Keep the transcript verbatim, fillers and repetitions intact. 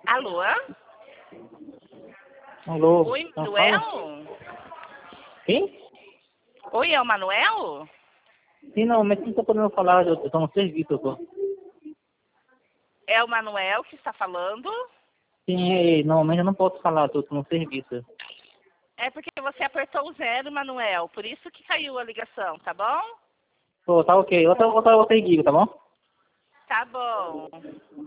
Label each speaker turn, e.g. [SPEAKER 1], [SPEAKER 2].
[SPEAKER 1] Alô?
[SPEAKER 2] Alô?
[SPEAKER 1] Oi,
[SPEAKER 2] Não
[SPEAKER 1] Manuel?
[SPEAKER 2] fala? Quem?
[SPEAKER 1] Oi, é o Manuel?
[SPEAKER 2] Sim, não, mas quem tá podendo falar? Eu tô no serviço, eu tô.
[SPEAKER 1] É o Manuel que está falando?
[SPEAKER 2] Sim, é, normalmente eu não posso falar, eu tô no serviço.
[SPEAKER 1] É porque você apertou o zero, Manuel. Por isso que caiu a ligação, tá bom?
[SPEAKER 2] Pô, tá ok. Outra, outra, outra liga, tá bom?
[SPEAKER 1] Tá bom.